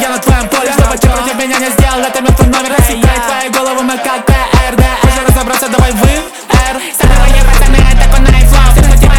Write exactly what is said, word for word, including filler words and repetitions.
я на твоем поле. Чтобы ты против меня не сделал, это мертвый номер. Рассекай твою голову, мы как ПРД. Хочешь разобраться, давай в Р. С тобой пацаны, это конный флоу.